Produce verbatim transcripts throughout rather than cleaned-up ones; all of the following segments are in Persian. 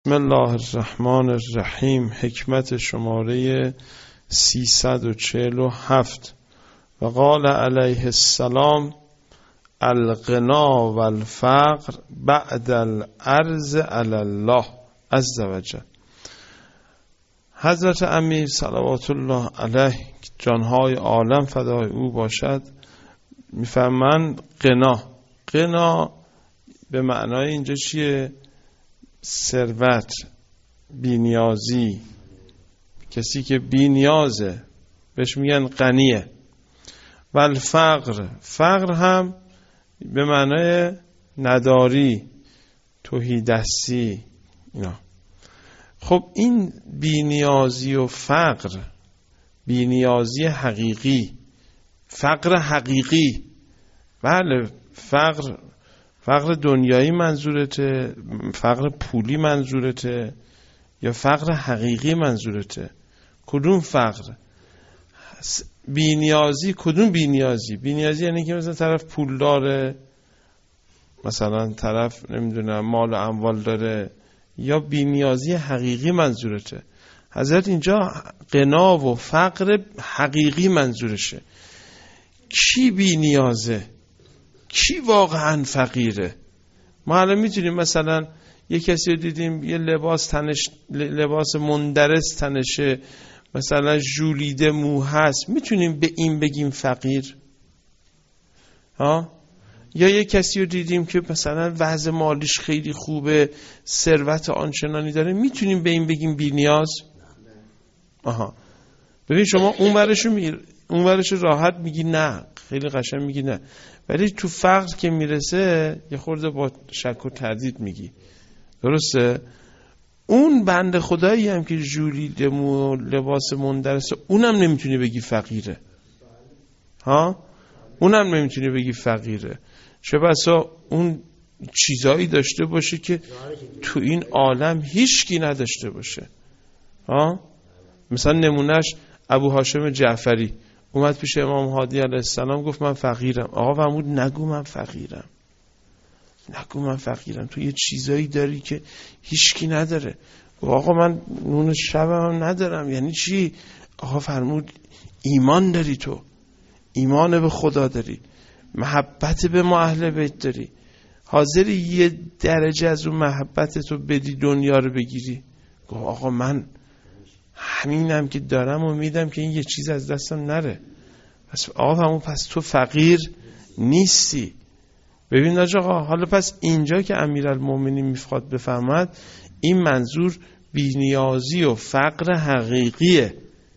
بسم الله الرحمن الرحیم. حکمت شماره سیصد و چهل و هفت. و قال علیه السلام: الغنا و الفقر بعد العرض علی الله عز و جل. حضرت امیر صلوات الله علیه جانهای عالم فدای او باشد میفهمند غنا غنا به معنای اینجا چیه؟ ثروت، بی‌نیازی. کسی که بی‌نیازه بهش میگن غنیه. و الفقر، فقر هم به معنای نداری، تهیدستی اینا. خب این بی‌نیازی و فقر، بی‌نیازی حقیقی، فقر حقیقی، بله، فقر فقر دنیایی منظورته، فقر پولی منظورته، یا فقر حقیقی منظورته؟ کدوم فقر؟ بی‌نیازی کدوم بی‌نیازی؟ بی‌نیازی یعنی که مثلا طرف پول داره، مثلا طرف نمیدونم مال و اموال داره، یا بی‌نیازی حقیقی منظورته؟ حضرت اینجا غنا و فقر حقیقی منظورشه. کی بی‌نیازه؟ کی واقعا فقیره؟ ما الان میتونیم مثلا یه کسی رو دیدیم یه لباس تنش، لباس مندرس تنشه، مثلا ژولیده مو هست، میتونیم به این بگیم فقیر؟ ها؟ یا یه کسی رو دیدیم که مثلا وضع مالیش خیلی خوبه، ثروت آنچنانی داره، میتونیم به این بگیم بی‌نیاز؟ آها. ببین شما اون ورشو می اون ورشو راحت میگی نه، خیلی قشنگ میگی نه، ولی تو فقر که میرسه یه خورده با شک و تردید میگی. درسته؟ اون بنده خدایی هم که ژولیده مو لباس مندرسه، اونم نمیتونی بگی فقیره. ها؟ اونم نمیتونی بگی فقیره. چه بسا اون چیزایی داشته باشه که تو این عالم هیچکی نداشته باشه. ها؟ مثلا نمونهش ابو هاشم جعفری اومد پیش امام هادی علیه السلام، گفت من فقیرم. آقا فرمود نگو من فقیرم، نگو من فقیرم، تو یه چیزایی داری که هیچکی نداره. آقا من نون شبم هم ندارم. یعنی چی؟ آقا فرمود ایمان داری، تو ایمان به خدا داری، محبت به ما اهل بیت داری، حاضری یه درجه از اون محبت تو بدی دنیا رو بگیری؟ گفت آقا من همینم که دارم و میدم که این یه چیز از دستم نره. پس آقا همون پس تو فقیر نیستی. ببین آقا، حالا پس اینجا که امیرالمومنین میخواد بفهمد، این منظور بی‌نیازی و فقر حقیقیه.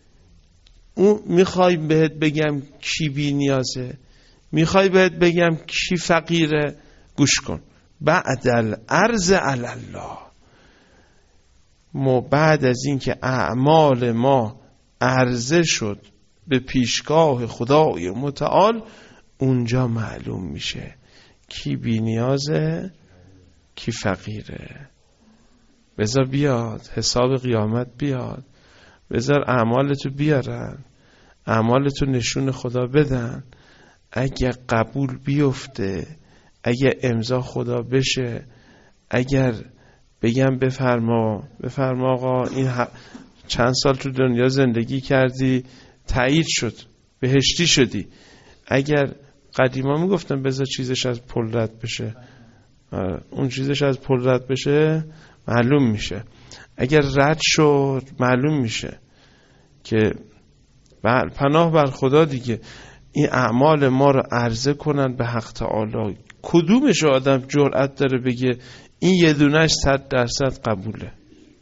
اون میخوای بهت بگم کی بی‌نیازه، میخوای بهت بگم کی فقیره، گوش کن. بعد العرض علی الله، ما بعد از این که اعمال ما عرضه شد به پیشگاه خدای متعال، اونجا معلوم میشه کی بی نیازه کی فقیره. بذار بیاد حساب قیامت، بیاد بذار اعمالتو بیارن، اعمالتو نشون خدا بدن. اگه قبول بیفته، اگه امضا خدا بشه، اگر بگم بفرما بفرما آقا این چند سال تو دنیا زندگی کردی، تایید شد، بهشتی شدی. اگر قدیما میگفتن بذار چیزش از پل رد بشه، اون چیزش از پل رد بشه معلوم میشه. اگر رد شد معلوم میشه که پناه بر خدا دیگه، این اعمال ما رو عرضه کنن به حق تعالی. کدومش آدم جرأت داره بگه این یه دونش صد درصد قبوله؟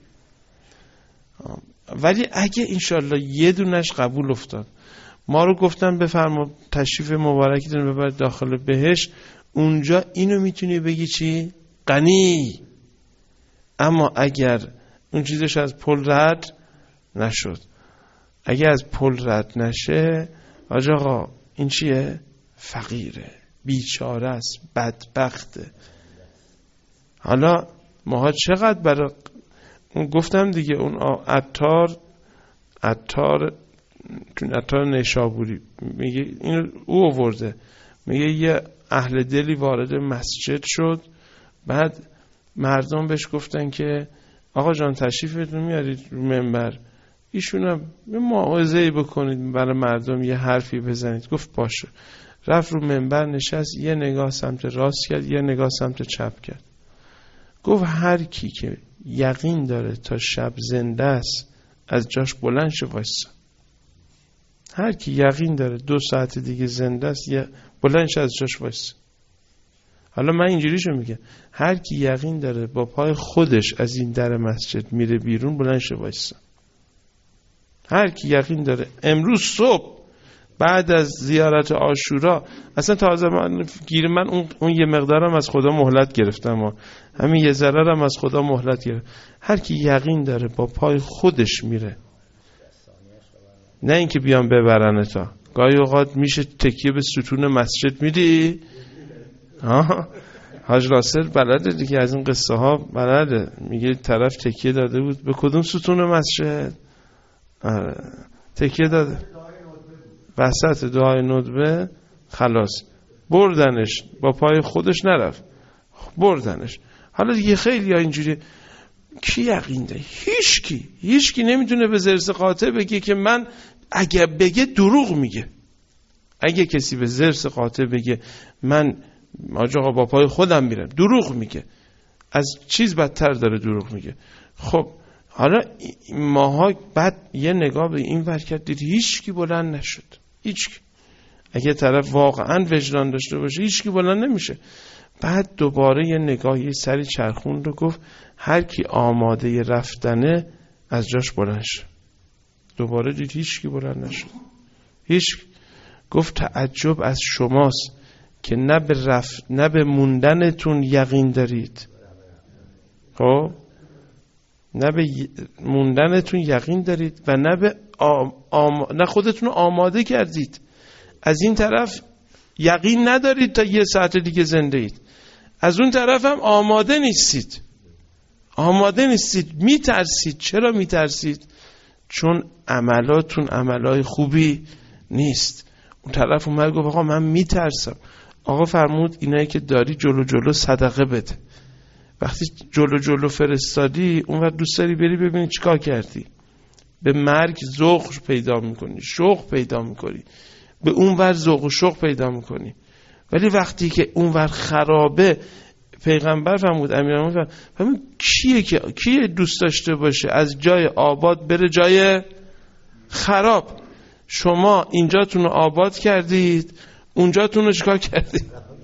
ولی اگه انشالله یه دونش قبول افتاد، ما رو گفتن بفرما تشریف مبارکتون ببرید داخل بهشت، اونجا اینو میتونی بگی چی؟ غنی. اما اگر اون چیزش از پل رد نشد، اگر از پل رد نشه، آقا این چیه؟ فقیره، بیچاره است، بدبخته. حالا ماها چقدر برای اون گفتم دیگه، اون عطار عطار چون عطار نیشابوری میگه اینو او آورده، میگه یه اهل دلی وارد مسجد شد، بعد مردم بهش گفتن که آقا جان تشریفتون میارید رو منبر، ایشونم یه موعظه‌ای بکنید برای مردم، یه حرفی بزنید. گفت باشه. رفت رو منبر نشست، یه نگاه سمت راست کرد، یه نگاه سمت چپ کرد. گفت هر کی که یقین داره تا شب زنده است از جاش بلند شه وایسا. هر کی یقین داره دو ساعت دیگه زنده است بلند شه از جاش وایسا. حالا من اینجوریشو میگم، هر کی یقین داره با پای خودش از این در مسجد میره بیرون بلند شه وایسا. هر کی یقین داره امروز صبح بعد از زیارت عاشورا، اصلا تازه من گیر من اون, اون یه مقدارم از خدا مهلت گرفتم و همین یه ذره‌ام از خدا مهلت گرفت. هر کی یقین داره با پای خودش میره، نه اینکه بیان ببرن تا. گاهی اوقات میشه تکیه به ستون مسجد میدی. ها حاج ناصر بلده دیگه، از این قصه ها بلده. میگه طرف تکیه داده بود به کدوم ستون مسجد؟ آره. تکیه داده وسط دعای ندبه، خلاص بردنش، با پای خودش نرفت، بردنش. حالا دیگه خیلی ها اینجوری. کی یقین داره؟ هیچ کی هیچ کی نمیتونه به زرس قاطع بگه که من، اگه بگه دروغ میگه. اگه کسی به زرس قاطع بگه من آقا با پای خودم میرم، دروغ میگه. از چیز بدتر داره دروغ میگه. خب حالا ماها بعد یه نگاه به این ور کرد، دید هیچ کی بلند نشد. هیچ کی. اگه طرف واقعا وجدان داشته باشه هیچ کی بلند نمیشه. بعد دوباره یه نگاهی سری چرخون رو، گفت هر کی آماده رفتنه از جاش بلند شه. دوباره دید هیچ کی بلند نشد. هیچ. گفت تعجب از شماست که نه به رفت نه به موندنتون یقین دارید. خب نه به موندنتون یقین دارید و نه به آم... آم... نه خودتون آماده کردید. از این طرف یقین ندارید تا یه ساعت دیگه زنده اید، از اون طرف هم آماده نیستید. آماده نیستید، میترسید. چرا میترسید؟ چون عملاتون عملای خوبی نیست. اون طرف اومد گفت آقا من میترسم. آقا فرمود اینایی که داری جلو جلو صدقه بده. وقتی جلو جلو فرستادی، اون وقت دوست داری بری ببینی چیکار کردی. به مرگ ذوق پیدا میکنی، شوق پیدا میکنی، به اون ور ذوق و شوق پیدا میکنی. ولی وقتی که اون ور خرابه، پیغمبر فرمود، امیرالمومنین فرمود کیه که کیه دوست داشته باشه از جای آباد بره جای خراب؟ شما اینجاتون رو آباد کردید، اونجاتون رو چیکار کردید؟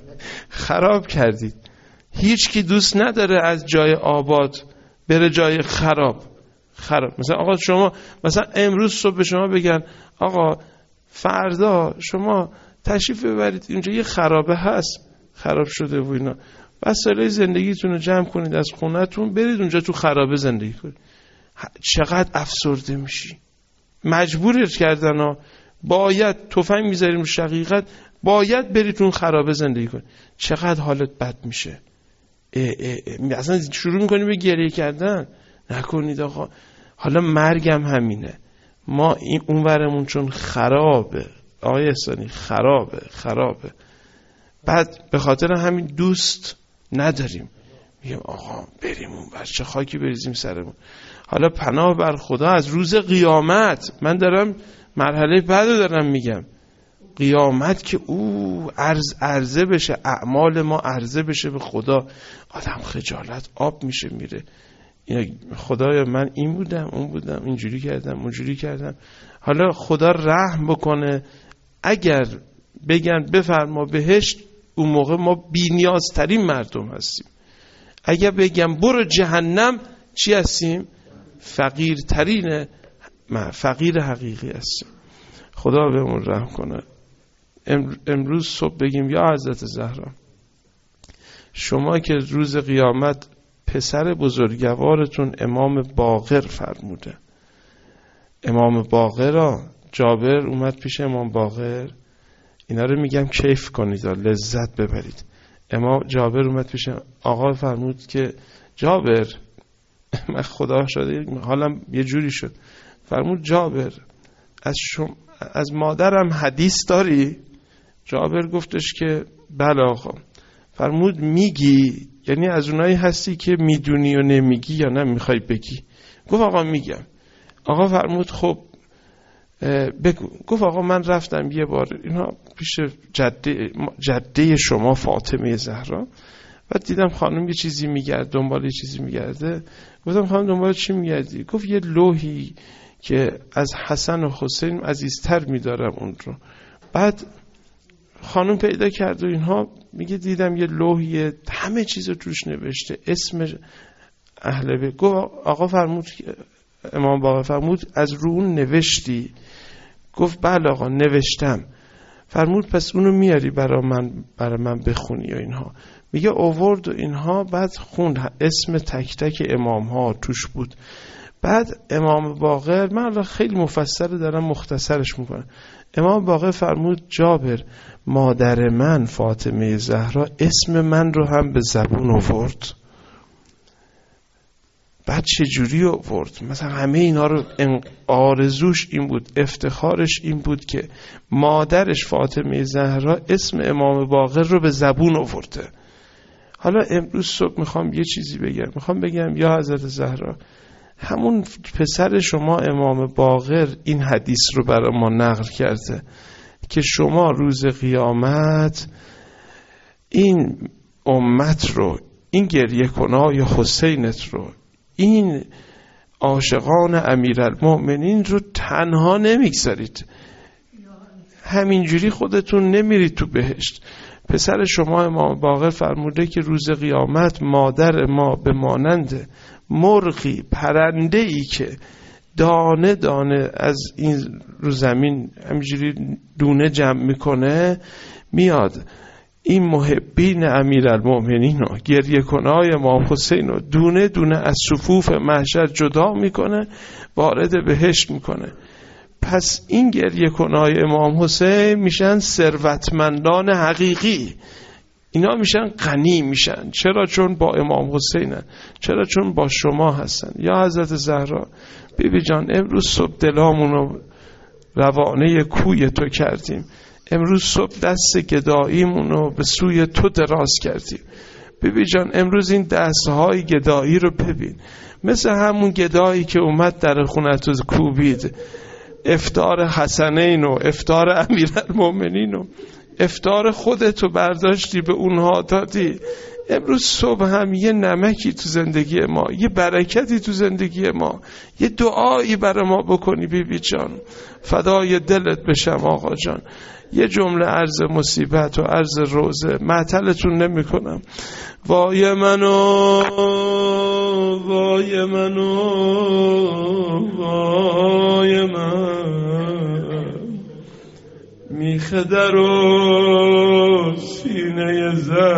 خراب کردید. هیچ کی دوست نداره از جای آباد بره جای خراب. خراب. مثلا آقا شما مثلا امروز صبح به شما بگن آقا فردا شما تشریف ببرید اینجا یه خرابه هست، خراب شده و اینا، وسایل زندگیتون رو جمع کنید از خونتون برید اونجا تو خرابه زندگی کنید. چقدر افسرده میشی. مجبورت کردن ها، باید تفنگ میذاریم رو شقیقت، باید برید اون خرابه زندگی کنید. چقدر حالت بد میشه. اه اه اه. اصلا شروع میکنی به گریه کردن. نکنید آقا. حالا مرگم همینه. ما این اونورمون چون خرابه، آقای احسانی، خرابه خرابه، بعد به خاطر همین دوست نداریم. میگم آقا بریم اون بر چه خاکی بریزیم سرمون. حالا پناه بر خدا از روز قیامت. من دارم مرحله بعد دارم میگم. قیامت که او عرض عرضه بشه، اعمال ما عرضه بشه به خدا، آدم خجالت آب میشه میره. خدایا من این بودم اون بودم، اینجوری کردم اونجوری کردم. حالا خدا رحم بکنه، اگر بگن بفرما بهشت، اون موقع ما بی‌نیازترین مردم هستیم. اگر بگم برو جهنم، چی هستیم؟ فقیرترین، فقیر حقیقی هستیم. خدا بهمون رحم کنه. امروز صبح بگیم یا حضرت زهرا، شما که روز قیامت پسر بزرگوارتون امام باقر فرموده، امام باقر را جابر اومد پیش امام باقر، اینا رو میگم کیف کنید، لذت ببرید. امام جابر اومد پیش آقا، فرمود که جابر، من خدا شده حالم یه جوری شد، فرمود جابر از شما از مادرم حدیث داری؟ جابر گفتش که بله آقا. فرمود میگی یعنی از اونایی هستی که میدونی و نمیگی یا نه میخوای بگی؟ گفت آقا میگم. آقا فرمود خب بگو. گفت آقا من رفتم یه بار اینا پیش جده, جده شما فاطمه زهرا، بعد دیدم خانم یه چیزی میگرد، دنبال یه چیزی میگرده. گفتم خانم دنبال چی میگردی؟ گفت یه لوحی که از حسن و حسین عزیزتر میدارم اون رو. بعد خانم پیدا کرد و اینها، میگه دیدم یه لوحی همه چیز رو توش نوشته، اسم اهل بیت. گفت آقا فرمود، امام باقر فرمود از رو اون نوشتی؟ گفت بله آقا نوشتم. فرمود پس اونو میاری برای من برای من بخونی و اینها. میگه آورد و اینها، بعد خوند اسم تک تک امام ها توش بود. بعد امام باقر، من خیلی مفصل دارم مختصرش میکنم، امام باقر فرمود جابر مادر من فاطمه زهرا اسم من رو هم به زبون آورد. بعد چه جوری آورد؟ مثلا همه اینا رو آرزوش این بود، افتخارش این بود که مادرش فاطمه زهرا اسم امام باقر رو به زبون آورده. حالا امروز صبح میخوام یه چیزی بگم، میخوام بگم یا حضرت زهرا، همون پسر شما امام باقر این حدیث رو برای ما نقل کرده که شما روز قیامت این امت رو، این گریه کنای حسینت رو، این عاشقان امیرالمؤمنین رو تنها نمیگذارید، همینجوری خودتون نمیرید تو بهشت. پسر شما امام باقر فرموده که روز قیامت مادر ما به مانند مرغی، پرنده ای که دانه دانه از این رو زمین همینجوری دونه جمع میکنه، میاد این محبین امیرالمؤمنین رو، گریه کنای امام حسین رو دونه دونه از صفوف محشر جدا میکنه، وارد بهشت میکنه. پس این گریه کنای امام حسین میشن ثروتمندان حقیقی، اینا میشن غنی میشن. چرا؟ چون با امام حسینن. چرا؟ چون با شما هستن. یا حضرت زهرا بیبی جان، امروز صبح دلامونو روانه کوی تو کردیم، امروز صبح دست گداییمونو به سوی تو دراز کردیم. بیبی جان امروز این دستهای گدایی رو ببین، مثل همون گدایی که اومد در خونت رو کوبید، افطار حسنین و افطار امیرالمؤمنین و افطار خودتو برداشتی به اونها دادی. امروز صبح هم یه نمکی تو زندگی ما، یه برکتی تو زندگی ما، یه دعایی برای ما بکنی بیبی جان، فدای دلت بشم آقا جان. یه جمله عرض مصیبت و عرض روزه، معطلتون نمی کنم. وای منو وای منو وای من، میخه در و سینه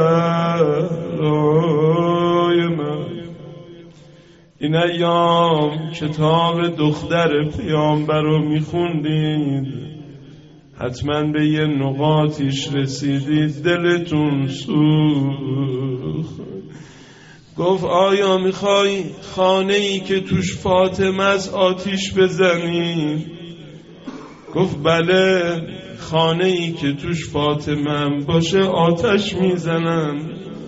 زهرای من. این ایام کتاب دختر پیامبر رو میخوندید، حتما به یه نقاطیش رسیدید دلتون سوخت. گفت آیا میخوای خانه‌ای که توش فاطمه از آتیش بزنی؟ گفت بله، خانه‌ای که توش فاطمه باشه آتش میزنم.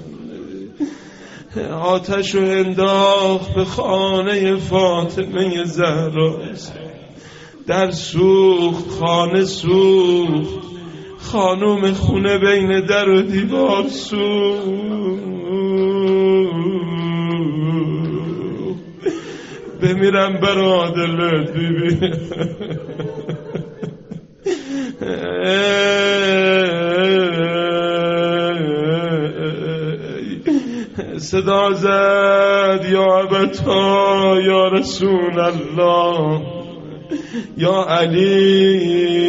آتش رو انداخت به خانه فاطمه زهرا، در سوخت، خانه سوخت، خانم خونه بین در و دیوار سوخت. بمیرم برا دلت بیبی. صدا زد یا ابتا یا رسول الله یا علی.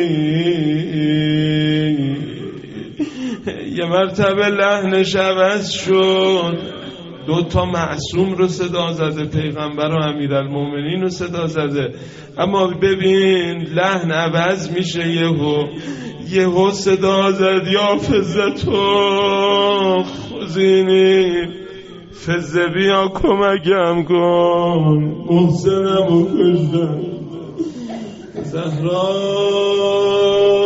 یه مرتبه لحنش عوض شد، دو تا معصوم رو صدا زده، پیغمبر و امیرالمؤمنین رو صدا زده، اما ببین لحن عوض میشه. یهو یهو صدا زد یا فزتو خزینی، فزه بیا کمکم کن، محسنم و کشتم. زهرا